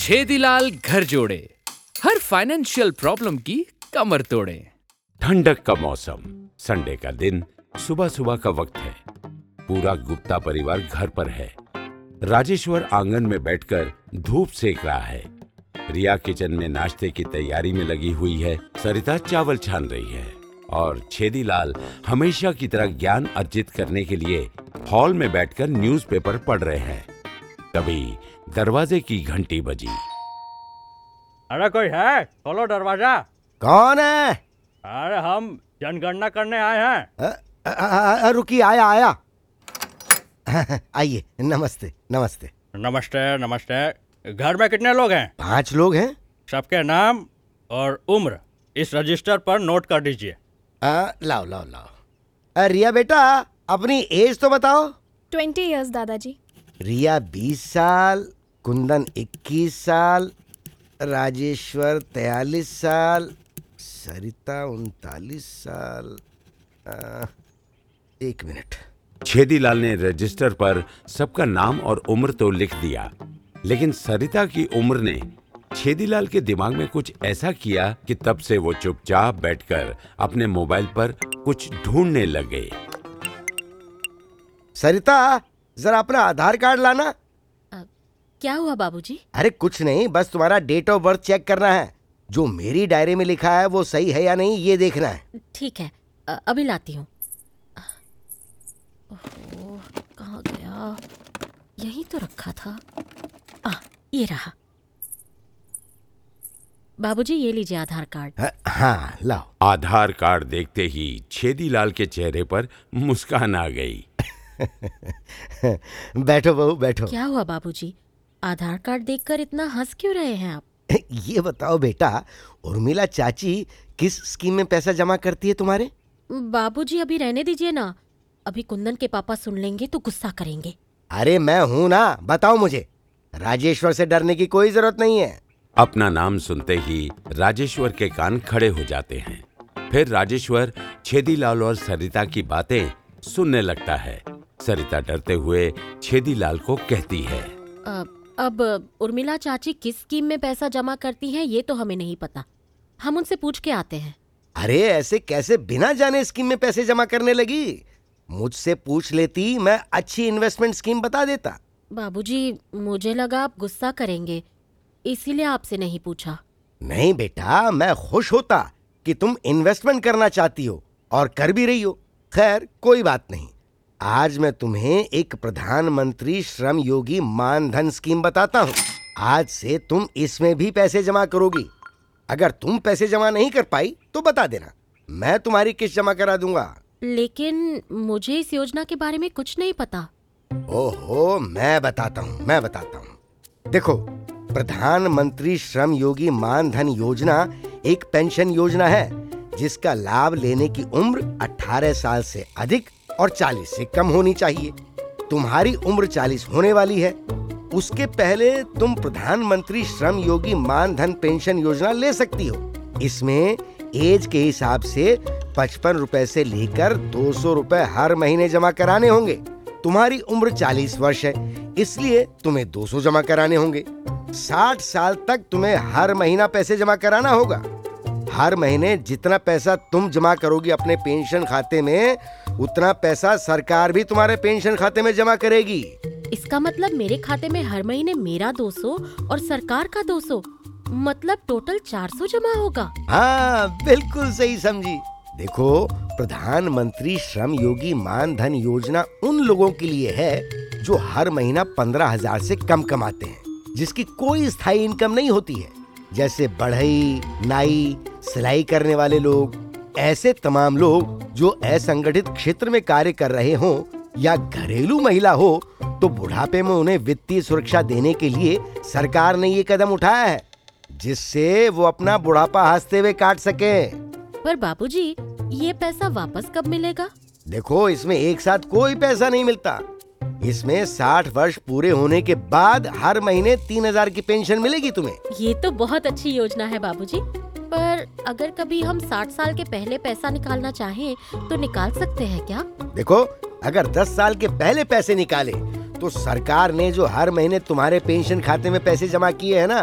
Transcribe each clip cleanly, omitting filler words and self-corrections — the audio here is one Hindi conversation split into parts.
छेदीलाल घर जोड़े, हर फाइनेंशियल प्रॉब्लम की कमर तोड़े। ठंडक का मौसम, संडे का दिन, सुबह सुबह का वक्त है। पूरा गुप्ता परिवार घर पर है। राजेश्वर आंगन में बैठकर धूप सेक रहा है। रिया किचन में नाश्ते की तैयारी में लगी हुई है। सरिता चावल छान रही है और छेदीलाल हमेशा की तरह ज्ञान अर्जित करने के लिए हॉल में बैठकर न्यूज़पेपर पढ़ रहे हैं। तभी दरवाजे की घंटी बजी। अरे कोई है? खोलो दरवाजा। कौन है? अरे हम जनगणना करने आए हैं। रुकिए, आया। आइए, नमस्ते नमस्ते। नमस्ते नमस्ते। घर में कितने लोग हैं? 5 लोग हैं। सबके नाम और उम्र इस रजिस्टर पर नोट कर दीजिए। लाओ। रिया बेटा, अपनी एज तो बताओ। 20 इयर्स दादाजी। रिया 20 साल, कुंदन 21 साल, राजेश्वर 43 साल, सरिता 39 साल। 1 मिनट। छेदीलाल ने रजिस्टर पर सबका नाम और उम्र तो लिख दिया, लेकिन सरिता की उम्र ने छेदीलाल के दिमाग में कुछ ऐसा किया कि तब से वो चुपचाप बैठकर अपने मोबाइल पर कुछ ढूंढने लगे। सरिता, जरा अपना आधार कार्ड लाना। क्या हुआ बाबूजी? अरे कुछ नहीं, बस तुम्हारा डेट ऑफ बर्थ चेक करना है। जो मेरी डायरी में लिखा है वो सही है या नहीं, ये देखना है। ठीक है, अभी लाती हूँ। कहाँ गया? यहीं तो रखा था। ये रहा। बाबूजी, ये लीजिए आधार कार्ड। हाँ, लाओ। आधार कार्ड देखते ही छेदीलाल के चेहरे पर मुस्कान आ गई। बैठो बहू, बैठो। क्या हुआ बाबूजी? आधार कार्ड देखकर इतना हंस क्यों रहे हैं आप? ये बताओ बेटा, उर्मिला चाची किस स्कीम में पैसा जमा करती है तुम्हारे? बाबूजी, अभी रहने दीजिए ना। अभी कुंदन के पापा सुन लेंगे तो गुस्सा करेंगे। अरे मैं हूं ना, बताओ मुझे। राजेश्वर से डरने की कोई जरूरत नहीं है। अपना नाम सुनते ही राजेश्वर के कान खड़े हो जाते हैं। फिर राजेश्वर छेदीलाल और सरिता की बातें सुनने लगता है। सरिता डरते हुए छेदीलाल को कहती है, अब उर्मिला चाची किस स्कीम में पैसा जमा करती हैं ये तो हमें नहीं पता। हम उनसे पूछ के आते हैं। अरे ऐसे कैसे बिना जाने स्कीम में पैसे जमा करने लगी? मुझसे पूछ लेती, मैं अच्छी इन्वेस्टमेंट स्कीम बता देता। बाबूजी, मुझे लगा आप गुस्सा करेंगे, इसीलिए आपसे नहीं पूछा। नहीं बेटा, मैं खुश होता कि तुम इन्वेस्टमेंट करना चाहती हो और कर भी रही हो। खैर कोई बात नहीं, आज मैं तुम्हें एक प्रधानमंत्री श्रम योगी मानधन स्कीम बताता हूँ। आज से तुम इसमें भी पैसे जमा करोगी। अगर तुम पैसे जमा नहीं कर पाई तो बता देना, मैं तुम्हारी किस्त जमा करा दूंगा। लेकिन मुझे इस योजना के बारे में कुछ नहीं पता। ओहो, मैं बताता हूँ। देखो, प्रधानमंत्री श्रम योगी मानधन योजना एक पेंशन योजना है जिसका लाभ लेने की उम्र 18 साल से अधिक और 40 से कम होनी चाहिए। तुम्हारी उम्र 40 होने वाली है। उसके पहले तुम प्रधानमंत्री श्रम योगी मानधन पेंशन योजना ले सकती हो। इसमें एज के हिसाब से 55 रुपए से लेकर 200 रुपए हर महीने जमा कराने होंगे। तुम्हारी उम्र 40 वर्ष है, इसलिए तुम्हें 200 जमा कराने होंगे। 60 साल तक तुम्हें हर महीना पैसे जमा कराना होगा। हर महीने जितना पैसा तुम जमा करोगी अपने पेंशन खाते में, उतना पैसा सरकार भी तुम्हारे पेंशन खाते में जमा करेगी। इसका मतलब मेरे खाते में हर महीने मेरा 200 और सरकार का 200, मतलब टोटल 400 जमा होगा। हाँ, बिल्कुल सही समझी। देखो, प्रधानमंत्री श्रम योगी मानधन योजना उन लोगों के लिए है जो हर महीना 15,000 से कम कमाते हैं, जिसकी कोई स्थायी इनकम नहीं होती है, जैसे बढ़ई, नाई, सिलाई करने वाले लोग। ऐसे तमाम लोग जो असंगठित क्षेत्र में कार्य कर रहे हों या घरेलू महिला हो, तो बुढ़ापे में उन्हें वित्तीय सुरक्षा देने के लिए सरकार ने ये कदम उठाया है, जिससे वो अपना बुढ़ापा हंसते हुए काट सके। पर बाबूजी, ये पैसा वापस कब मिलेगा? देखो, इसमें एक साथ कोई पैसा नहीं मिलता। इसमें 60 वर्ष पूरे होने के बाद हर महीने 3,000 की पेंशन मिलेगी तुम्हें। ये तो बहुत अच्छी योजना है बाबूजी। पर अगर कभी हम 60 साल के पहले पैसा निकालना चाहें तो निकाल सकते हैं क्या? देखो, अगर 10 साल के पहले पैसे निकाले तो सरकार ने जो हर महीने तुम्हारे पेंशन खाते में पैसे जमा किए हैं ना,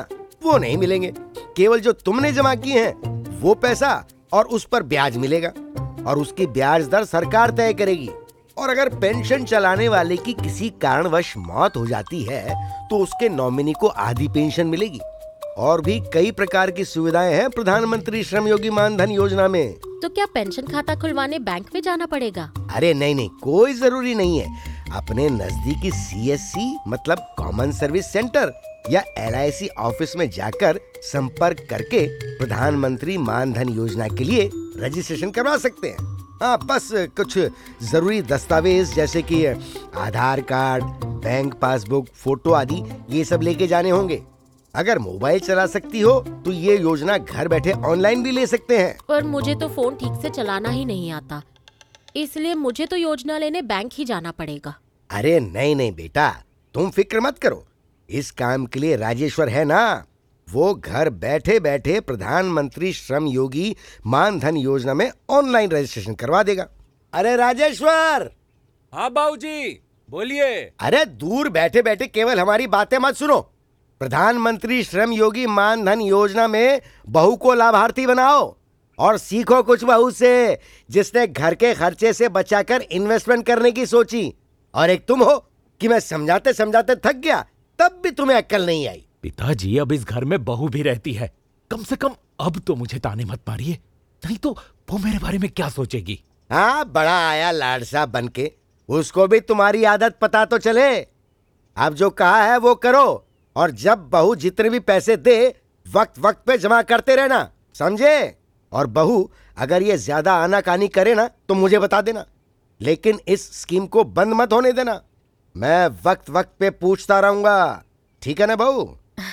वो नहीं मिलेंगे। केवल जो तुमने जमा किए हैं वो पैसा और उस पर ब्याज मिलेगा, और उसकी ब्याज दर सरकार तय करेगी। और अगर पेंशन चलाने वाले की किसी कारणवश मौत हो जाती है तो उसके नॉमिनी को आधी पेंशन मिलेगी। और भी कई प्रकार की सुविधाएं हैं प्रधानमंत्री श्रम योगी मानधन योजना में। तो क्या पेंशन खाता खुलवाने बैंक में जाना पड़ेगा? अरे नहीं, कोई जरूरी नहीं है। अपने नजदीकी CSC मतलब कॉमन सर्विस सेंटर या LIC ऑफिस में जाकर संपर्क करके प्रधानमंत्री मानधन योजना के लिए रजिस्ट्रेशन करवा सकते हैं। हाँ, बस कुछ जरूरी दस्तावेज जैसे कि Aadhaar card, bank passbook, photo आदि ये सब लेके जाने होंगे। अगर मोबाइल चला सकती हो तो ये योजना घर बैठे ऑनलाइन भी ले सकते हैं। पर मुझे तो फोन ठीक से चलाना ही नहीं आता, इसलिए मुझे तो योजना लेने बैंक ही जाना पड़ेगा। अरे नहीं बेटा, तुम फिक्र मत करो। इस काम के लिए राजेश्वर है ना, वो घर बैठे बैठे प्रधानमंत्री श्रम योगी मानधन योजना में ऑनलाइन रजिस्ट्रेशन करवा देगा। अरे राजेश्वर! हाँ बाबूजी, बोलिए। अरे दूर बैठे बैठे केवल हमारी बातें मत सुनो। प्रधानमंत्री श्रम योगी मानधन योजना में बहू को लाभार्थी बनाओ और सीखो कुछ बहू से, जिसने घर के खर्चे से बचाकर इन्वेस्टमेंट करने की सोची। और एक तुम हो कि मैं समझाते समझाते थक गया, तब भी तुम्हें अक्ल नहीं आई। पिताजी, अब इस घर में बहू भी रहती है, कम से कम अब तो मुझे ताने मत मारिए, नहीं तो वो मेरे बारे में क्या सोचेगी। हाँ, बड़ा आया लाडसा बनके, उसको भी तुम्हारी आदत पता तो चले। अब जो कहा है वो करो, और जब बहू जितने भी पैसे दे वक्त वक्त पे जमा करते रहना, समझे? और बहू अगर ये ज्यादा आनाकानी करे ना तो मुझे बता देना, लेकिन इस स्कीम को बंद मत होने देना। मैं वक्त वक्त पे पूछता रहूंगा, ठीक है ना बहू?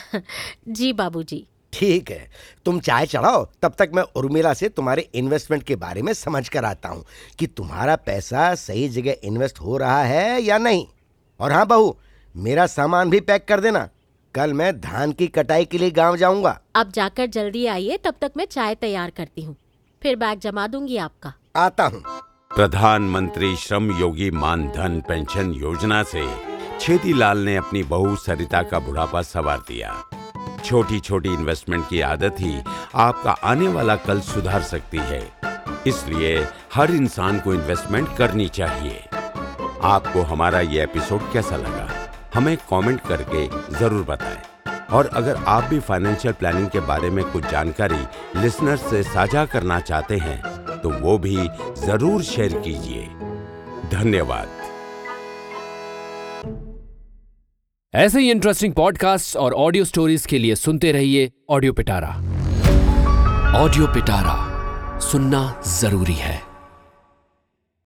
जी बाबूजी। ठीक है, तुम चाय चढ़ाओ, तब तक मैं उर्मिला से तुम्हारे इन्वेस्टमेंट के बारे में समझ कर आता हूँ कि तुम्हारा पैसा सही जगह इन्वेस्ट हो रहा है या नहीं। और हाँ बहू, मेरा सामान भी पैक कर देना, कल मैं धान की कटाई के लिए गांव जाऊंगा। अब जाकर जल्दी आइए, तब तक मैं चाय तैयार करती हूँ, फिर बैग जमा दूंगी आपका। आता हूँ। प्रधानमंत्री श्रम योगी मानधन पेंशन योजना से छेदीलाल ने अपनी बहू सरिता का बुढ़ापा संवार दिया। छोटी छोटी इन्वेस्टमेंट की आदत ही आपका आने वाला कल सुधार सकती है, इसलिए हर इंसान को इन्वेस्टमेंट करनी चाहिए। आपको हमारा ये एपिसोड कैसा लगा, हमें कमेंट करके जरूर बताएं। और अगर आप भी फाइनेंशियल प्लानिंग के बारे में कुछ जानकारी लिसनर्स से साझा करना चाहते हैं तो वो भी जरूर शेयर कीजिए। धन्यवाद। ऐसे ही इंटरेस्टिंग पॉडकास्ट और ऑडियो स्टोरीज के लिए सुनते रहिए ऑडियो पिटारा। ऑडियो पिटारा सुनना जरूरी है।